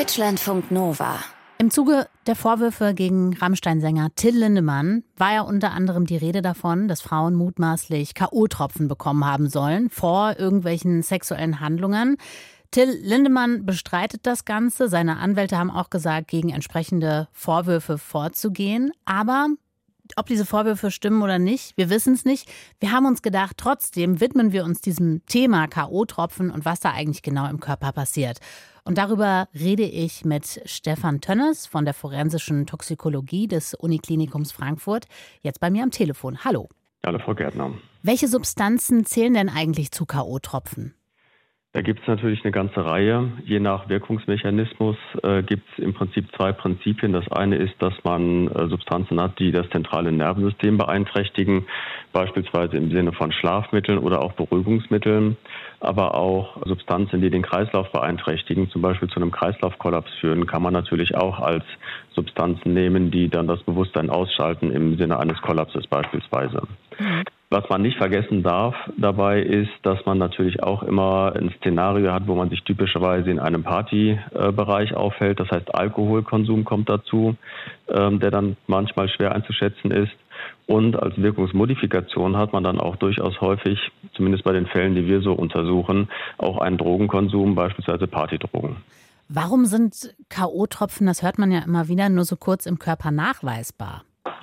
Deutschlandfunk Nova. Im Zuge der Vorwürfe gegen Rammstein-Sänger Till Lindemann war ja unter anderem die Rede davon, dass Frauen mutmaßlich K.O.-Tropfen bekommen haben sollen vor irgendwelchen sexuellen Handlungen. Till Lindemann bestreitet das Ganze. Seine Anwälte haben auch gesagt, gegen entsprechende Vorwürfe vorzugehen. Aber ob diese Vorwürfe stimmen oder nicht, wir wissen es nicht. Wir haben uns gedacht, trotzdem widmen wir uns diesem Thema K.O.-Tropfen und was da eigentlich genau im Körper passiert. Und darüber rede ich mit Stefan Tönnes von der forensischen Toxikologie des Uniklinikums Frankfurt, jetzt bei mir am Telefon. Hallo. Hallo, Frau Gärtner. Welche Substanzen zählen denn eigentlich zu K.O.-Tropfen? Da gibt es natürlich eine ganze Reihe. Je nach Wirkungsmechanismus gibt es im Prinzip zwei Prinzipien. Das eine ist, dass man Substanzen hat, die das zentrale Nervensystem beeinträchtigen, beispielsweise im Sinne von Schlafmitteln oder auch Beruhigungsmitteln, aber auch Substanzen, die den Kreislauf beeinträchtigen, zum Beispiel zu einem Kreislaufkollaps führen, kann man natürlich auch als Substanzen nehmen, die dann das Bewusstsein ausschalten im Sinne eines Kollapses beispielsweise. Was man nicht vergessen darf dabei ist, dass man natürlich auch immer ein Szenario hat, wo man sich typischerweise in einem Partybereich aufhält. Das heißt, Alkoholkonsum kommt dazu, der dann manchmal schwer einzuschätzen ist. Und als Wirkungsmodifikation hat man dann auch durchaus häufig, zumindest bei den Fällen, die wir so untersuchen, auch einen Drogenkonsum, beispielsweise Partydrogen. Warum sind K.O.-Tropfen, das hört man ja immer wieder, nur so kurz im Körper nachweisbar?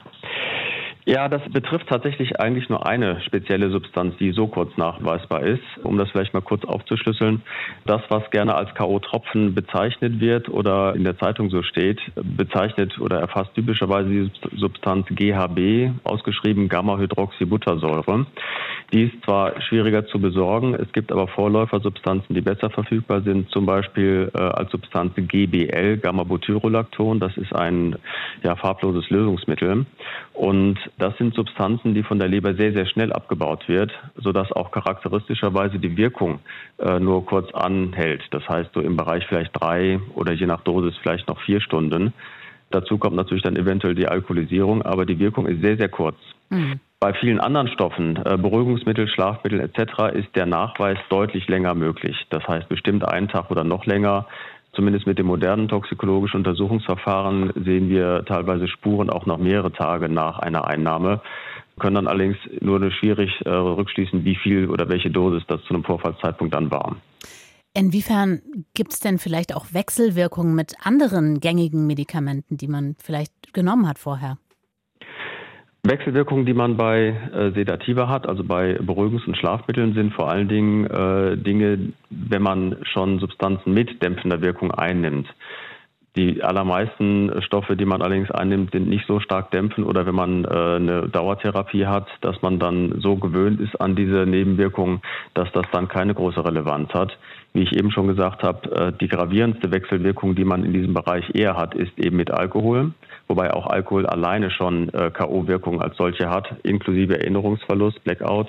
Ja, das betrifft tatsächlich eigentlich nur eine spezielle Substanz, die so kurz nachweisbar ist. Um das vielleicht mal kurz aufzuschlüsseln. Das, was gerne als K.O.-Tropfen bezeichnet wird oder in der Zeitung so steht, bezeichnet oder erfasst typischerweise die Substanz GHB, ausgeschrieben Gamma-Hydroxybuttersäure. Die ist zwar schwieriger zu besorgen, es gibt aber Vorläufersubstanzen, die besser verfügbar sind, zum Beispiel als Substanz GBL, Gamma-Butyrolacton. Das ist ein farbloses Lösungsmittel. Und das sind Substanzen, die von der Leber sehr, sehr schnell abgebaut wird, sodass auch charakteristischerweise die Wirkung nur kurz anhält. Das heißt, so im Bereich vielleicht 3 oder je nach Dosis vielleicht noch 4 Stunden. Dazu kommt natürlich dann eventuell die Alkoholisierung, aber die Wirkung ist sehr, sehr kurz. Bei vielen anderen Stoffen, Beruhigungsmittel, Schlafmittel etc., ist der Nachweis deutlich länger möglich. Das heißt bestimmt einen Tag oder noch länger. Zumindest mit dem modernen toxikologischen Untersuchungsverfahren sehen wir teilweise Spuren auch noch mehrere Tage nach einer Einnahme, können dann allerdings nur schwierig rückschließen, wie viel oder welche Dosis das zu einem Vorfallszeitpunkt dann war. Inwiefern gibt es denn vielleicht auch Wechselwirkungen mit anderen gängigen Medikamenten, die man vielleicht genommen hat vorher? Wechselwirkungen, die man bei Sedativa hat, also bei Beruhigungs- und Schlafmitteln, sind vor allen Dingen Dinge, wenn man schon Substanzen mit dämpfender Wirkung einnimmt. Die allermeisten Stoffe, die man allerdings einnimmt, sind nicht so stark dämpfend oder wenn man eine Dauertherapie hat, dass man dann so gewöhnt ist an diese Nebenwirkungen, dass das dann keine große Relevanz hat. Wie ich eben schon gesagt habe, die gravierendste Wechselwirkung, die man in diesem Bereich eher hat, ist eben mit Alkohol, wobei auch Alkohol alleine schon K.O.-Wirkung als solche hat, inklusive Erinnerungsverlust, Blackout.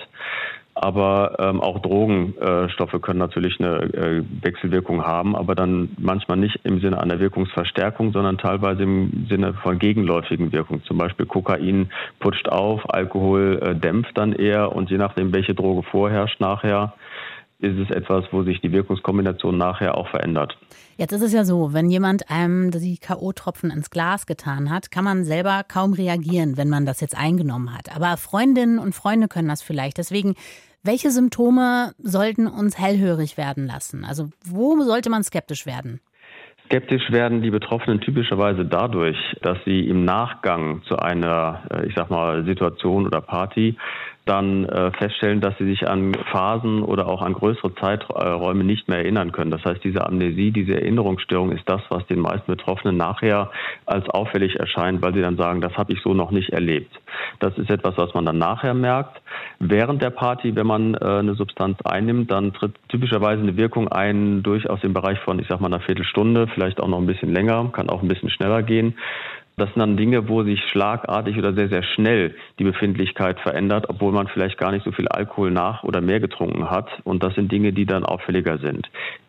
Aber auch Drogenstoffe können natürlich eine Wechselwirkung haben, aber dann manchmal nicht im Sinne einer Wirkungsverstärkung, sondern teilweise im Sinne von gegenläufigen Wirkungen. Zum Beispiel Kokain putscht auf, Alkohol dämpft dann eher und je nachdem, welche Droge vorherrscht nachher, ist es etwas, wo sich die Wirkungskombination nachher auch verändert. Jetzt ist es ja so, wenn jemand einem die K.O.-Tropfen ins Glas getan hat, kann man selber kaum reagieren, wenn man das jetzt eingenommen hat. Aber Freundinnen und Freunde können das vielleicht. Deswegen, welche Symptome sollten uns hellhörig werden lassen? Also wo sollte man skeptisch werden? Skeptisch werden die Betroffenen typischerweise dadurch, dass sie im Nachgang zu einer, Situation oder Party dann feststellen, dass sie sich an Phasen oder auch an größere Zeiträume nicht mehr erinnern können. Das heißt, diese Amnesie, diese Erinnerungsstörung ist das, was den meisten Betroffenen nachher als auffällig erscheint, weil sie dann sagen, das habe ich so noch nicht erlebt. Das ist etwas, was man dann nachher merkt. Während der Party, wenn man eine Substanz einnimmt, dann tritt typischerweise eine Wirkung ein, durchaus im Bereich von, einer Viertelstunde, vielleicht auch noch ein bisschen länger, kann auch ein bisschen schneller gehen. Das sind dann Dinge, wo sich schlagartig oder sehr, sehr schnell die Befindlichkeit verändert, obwohl man vielleicht gar nicht so viel Alkohol nach oder mehr getrunken hat. Und das sind Dinge, die dann auffälliger sind.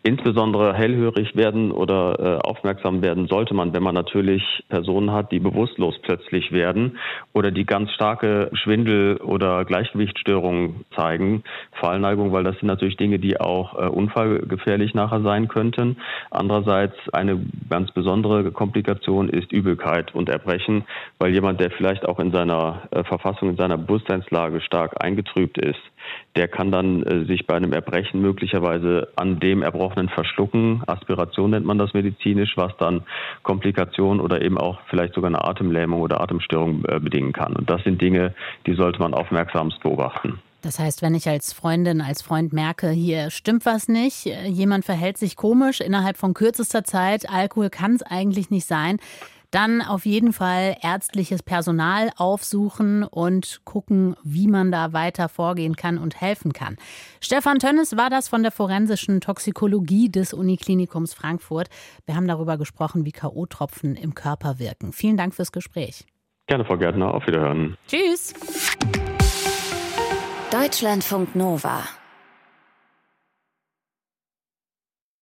Insbesondere hellhörig werden oder aufmerksam werden sollte man, wenn man natürlich Personen hat, die bewusstlos plötzlich werden oder die ganz starke Schwindel- oder Gleichgewichtsstörungen zeigen. Fallneigung, weil das sind natürlich Dinge, die auch unfallgefährlich nachher sein könnten. Andererseits eine ganz besondere Komplikation ist Übelkeit und Erbrechen, weil jemand, der vielleicht auch in seiner Verfassung, in seiner Bewusstseinslage stark eingetrübt ist, der kann dann sich bei einem Erbrechen möglicherweise an dem Erbrochenen verschlucken. Aspiration nennt man das medizinisch, was dann Komplikationen oder eben auch vielleicht sogar eine Atemlähmung oder Atemstörung bedingen kann. Und das sind Dinge, die sollte man aufmerksamst beobachten. Das heißt, wenn ich als Freundin, als Freund merke, hier stimmt was nicht, jemand verhält sich komisch innerhalb von kürzester Zeit, Alkohol kann es eigentlich nicht sein, dann auf jeden Fall ärztliches Personal aufsuchen und gucken, wie man da weiter vorgehen kann und helfen kann. Stefan Tönnes war das von der forensischen Toxikologie des Uniklinikums Frankfurt. Wir haben darüber gesprochen, wie K.O.-Tropfen im Körper wirken. Vielen Dank fürs Gespräch. Gerne, Frau Gärtner. Auf Wiederhören. Tschüss. Deutschlandfunk Nova